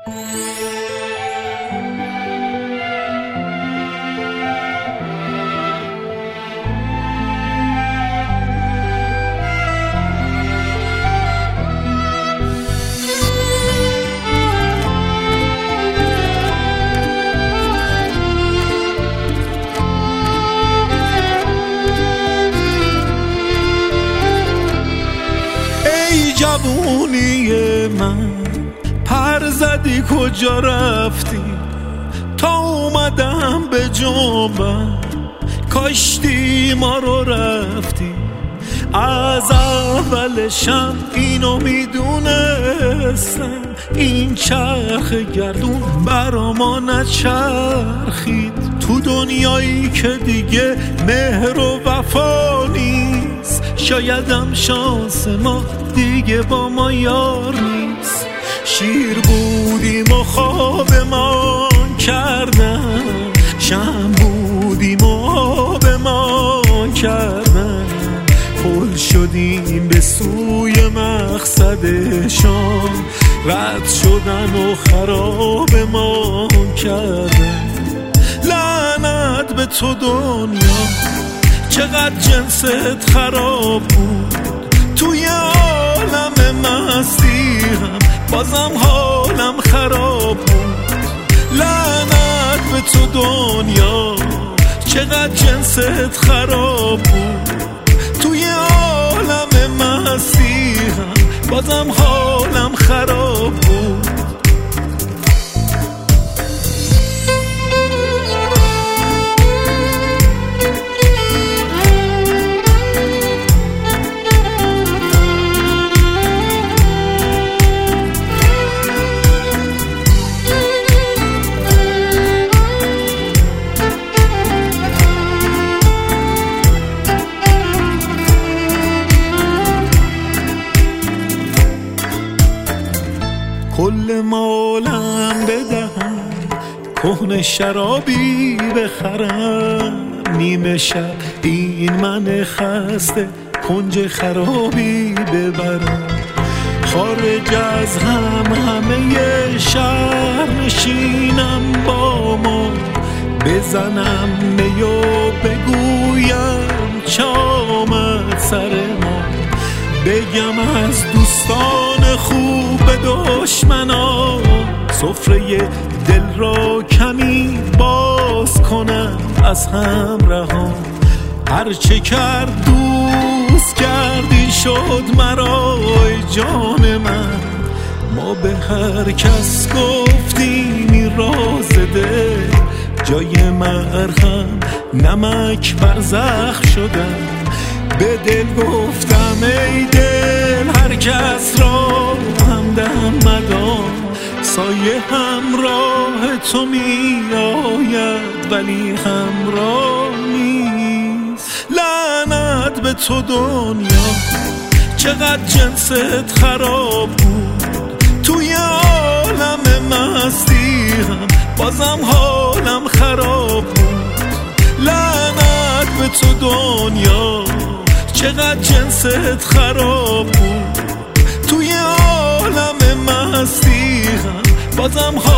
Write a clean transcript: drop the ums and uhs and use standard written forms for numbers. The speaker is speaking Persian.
جوونی من پر زدی کجا رفتی تا اومدم به جنبم کاشتی ما رو رفتی از اولشم اینو میدونستم این چرخ گردون برا ما نچرخید تو دنیایی که دیگه مهر و وفا نیست شایدم شانس ما دیگه با ما یار نیست شیر بودیم و خوابمان کردن شم بودیم و آبمان کردن پل شدیم به سوی مقصدشان رد شدن و خرابمان کردن لعنت به تو دنیا چقدر جنست خراب بود توی عالم مستی هم بازم حالم خراب بود لعنت به تو دنیا چقدر جنست خراب بود توی عالم مستی هم بازم حالم خراب بود کل مالم بدهم کهنه شرابی بخرم نیمه شب این من خسته کنج خرابی ببرم خارج از همه شهر نشینم با ما بزنم میو بگویم چه آمد سر ما بگم از دوستان خوب به دشمنا سفره دل را کمی باز کنم از همراهان هرچه کرد دوست کردی شد مرا ای جان من ما به هر کس گفتیم این راز دل جای مرهم نمک بر زخم شدم به دل گفتم ای دل هر کس را همدم مدام سایه همراه تو می آید ولی همراه نیست لعنت به تو دنیا چقدر جنست خراب بود توی عالم مستی هم بازم حالم خراب بود لعنت به تو دنیا چقدر جنست خراب بود توی عالم مستی هم بازم